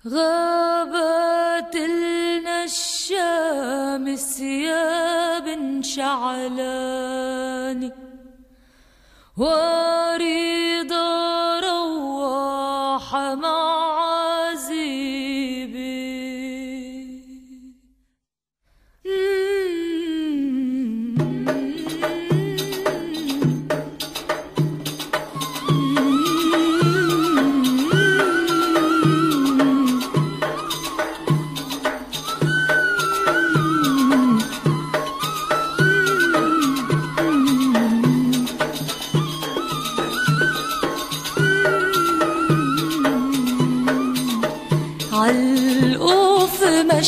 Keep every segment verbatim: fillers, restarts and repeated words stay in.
غابت لنا الشمس يا بن شعلاني، وريضة روح مع عزيبي. عالقوف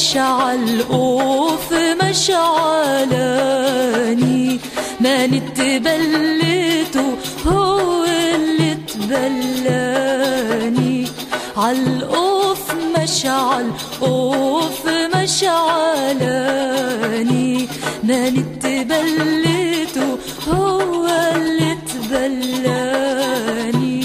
مشعل مشعلاني، ما نتبلته هو اللي تبلاني. عالقوف مشعل قوف مشعلاني، ما نتبلته هو اللي تبلاني.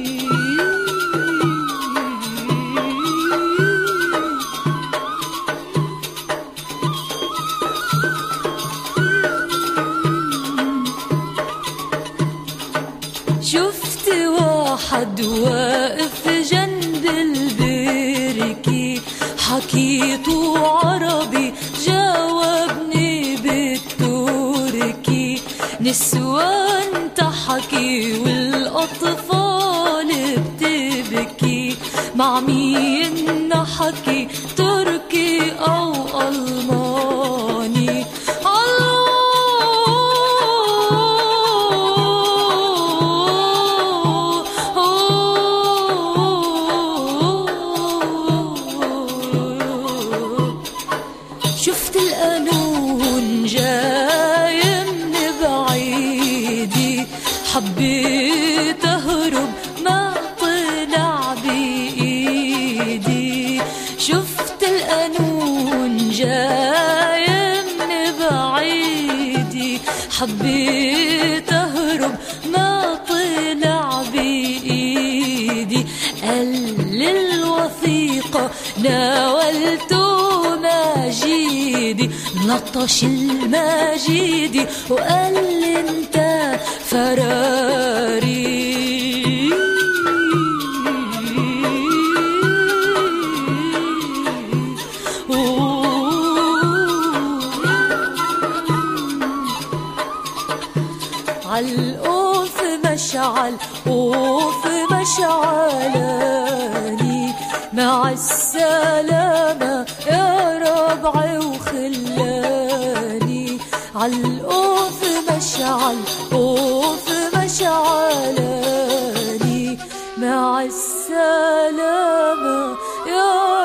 شفت واحد واقف جنب البركي، حكيته عربي جاوبني بالتركي. نسوان تحكي والأطفال بتبكي، مع مين حكي تركي أو ألماني؟ شفت القانون جاي من بعيدي، حبيت أهرب ما طلع بإيدي. شفت القانون جاي من بعيدي، حبيت أهرب ما طلع بإيدي. قال الوثيقة ناولته مجيدي، لطش المجيدي وقال لي انت فراري. عالقوف مشعل قوف مشعلاني، مع السلامة يا ربعي وخلاني. عالقوف مشعل قوف مشعلاني، مع السلامة يا